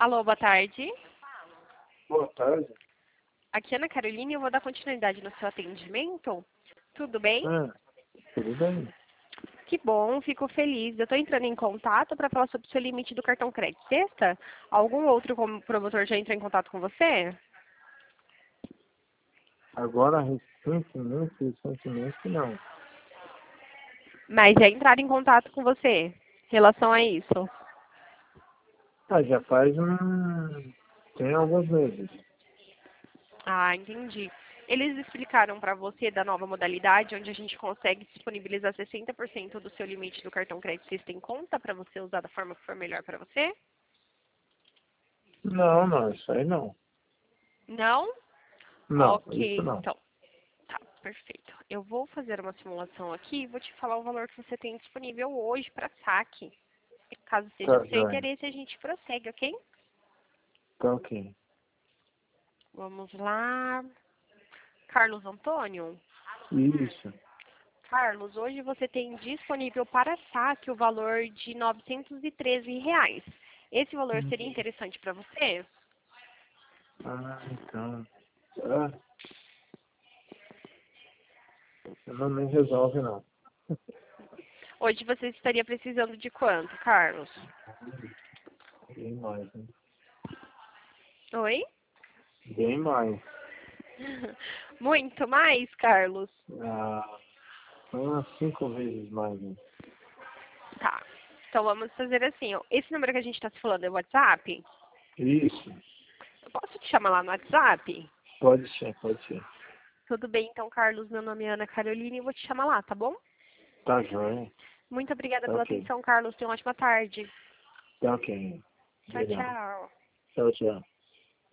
Alô, boa tarde. Boa tarde. Aqui é Ana Carolina e eu vou dar continuidade no seu atendimento. Tudo bem? Tudo bem. Que bom, fico feliz. Eu estou entrando em contato para falar sobre o seu limite do cartão crédito sexta. Algum outro promotor já entrou em contato com você? Agora, recentemente não. Mas já entraram em contato com você em relação a isso? Já faz tem alguns meses. Ah, entendi. Eles explicaram para você da nova modalidade, onde a gente consegue disponibilizar 60% do seu limite do cartão crédito sexta em conta para você usar da forma que for melhor para você? Não, isso aí não. Não? Não, Ok, isso não. então. Tá, perfeito. Eu vou fazer uma simulação aqui e vou te falar o valor que você tem disponível hoje para saque. Caso seja Tá, do seu joia. interesse, a gente prossegue, ok? Tá ok. Vamos lá. Carlos Antônio? Isso. Carlos, hoje você tem disponível para saque o valor de R$ 913. Esse valor seria interessante para você? Então. Não me resolve, não. Hoje você estaria precisando de quanto, Carlos? Bem mais, né? Oi? Bem mais. Muito mais, Carlos? Umas 5 vezes mais, né? Tá. Então vamos fazer assim, ó. Esse número que a gente está se falando é o WhatsApp? Isso. Eu posso te chamar lá no WhatsApp? Pode ser, pode ser. Tudo bem, então, Carlos. Meu nome é Ana Carolina e eu vou te chamar lá, tá bom? Tá joia. Muito obrigada Tá pela ok. atenção, Carlos. Tenha uma ótima tarde. Tá ok. Tchau, Obrigado. tchau. Tchau, tchau.